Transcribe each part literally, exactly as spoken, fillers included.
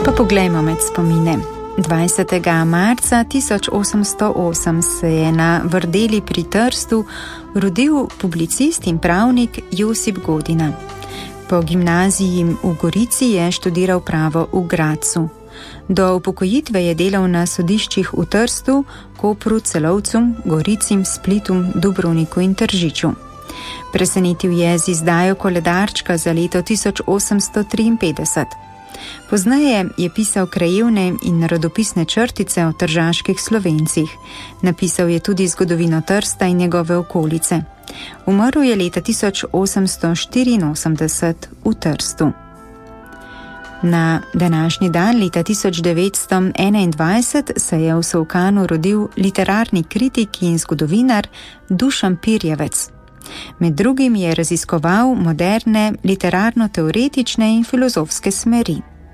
Pa poglejmo med spomine. dvajsetega marca tisoč osemsto osem se je na Vrdeli pri Trstu rodil publicist in pravnik Josip Godina. Po gimnaziji v Gorici je študiral pravo v Gradcu. Do upokojitve je delal na sodiščih v Trstu, Kopru, Celovcu, Gorici, Splitu, Dubrovniku in Tržiču. Presenetil je z izdajo koledarčka za leto tisoč osemsto triinpetdeset. Pozneje je pisal krajevne in narodopisne črtice o tržaških Slovencih. Napisal je tudi zgodovino Trsta in njegove okolice. Umrl je leta tisoč osemsto štiriinosemdeset v Trstu. Na današnji dan leta tisoč devetsto enaindvajset se je v Solkanu rodil literarni kritik in zgodovinar Dušan Pirjevec. Med drugim je raziskoval moderne literarno-teoretične in filozofske smeri.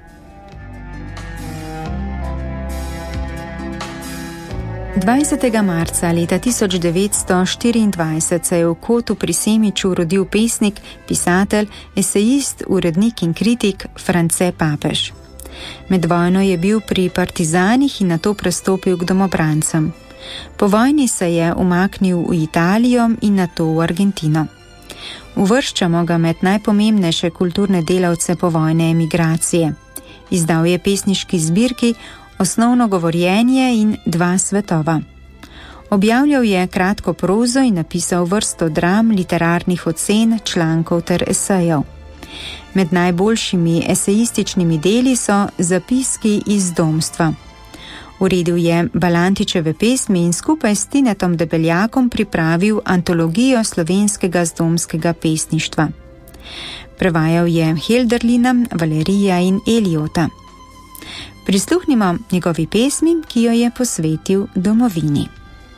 dvajsetega marca leta tisoč devetsto štiriindvajset se je v Kotu pri Semiču rodil pesnik, pisatelj, esejist, urednik in kritik France Papež. Med vojno je bil pri partizanih in nato prestopil k domobrancem. Po vojni se je umaknil v Italijo in nato v Argentino. Uvrščamo ga med najpomembnejše kulturne delavce povojne emigracije. Izdal je pesniški zbirki Osnovno govorjenje in Dva svetova. Objavljal je kratko prozo in napisal vrsto dram, literarnih ocen, člankov ter esejev. Med najboljšimi esejističnimi deli so Zapiski iz domstva. Uredil je Balantičeve pesmi in skupaj s Tinetom Debeljakom pripravil antologijo slovenskega zdomskega pesništva. Prevajal je Helderlina, Valerija in Eliota. Prisluhnimo njegovi pesmi, ki jo je posvetil domovini.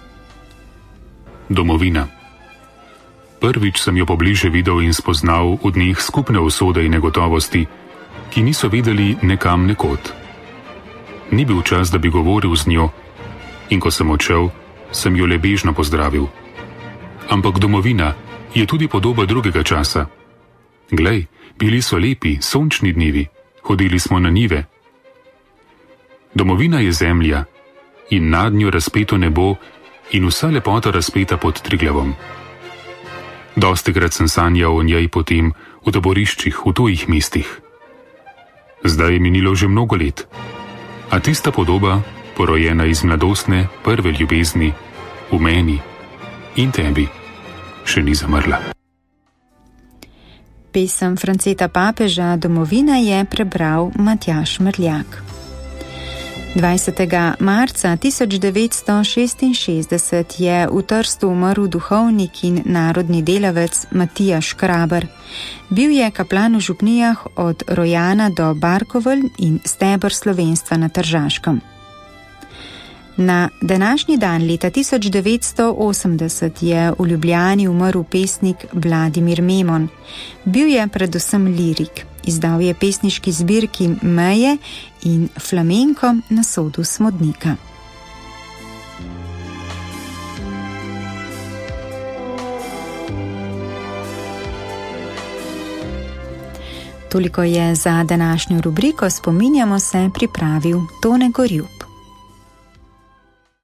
Domovina. Prvič sem jo pobliže videl in spoznal v dneh skupne usode in negotovosti, ki niso vedeli nekam nekod. Ni bil čas, da bi govoril z njo, in ko sem odšel, sem jo le bežno pozdravil. Ampak domovina je tudi podoba drugega časa. Glej, bili so lepi, sončni dnevi, hodili smo na njive. Domovina je zemlja in nad njo razpeto nebo in vsa lepota razpeta pod Triglavom. Dostikrat sem sanjal o njej potem v taboriščih, v tujih mestih. Zdaj je minilo že mnogo let, a tista podoba, porojena iz mladostne prve ljubezni, v meni in tebi, še ni zamrla. Pesem Franceta Papeža Domovina je prebral Matjaž Mrljak. dvajsetega marca tisoč devetsto šestinšestdeset je v Trstu umrl duhovnik in narodni delavec Matija Škraber. Bil je kaplan v župnijah od Rojana do Barkovelj in steber slovenstva na Tržaškem. Na današnji dan leta tisoč devetsto osemdeset je v Ljubljani umrl pesnik Vladimir Memon. Bil je predvsem lirik. Izdal je pesniški zbirki Meje in Flamenko na sodu Smodnika. Toliko je za današnjo rubriko Spominjamo se pripravil Tone Gorjup.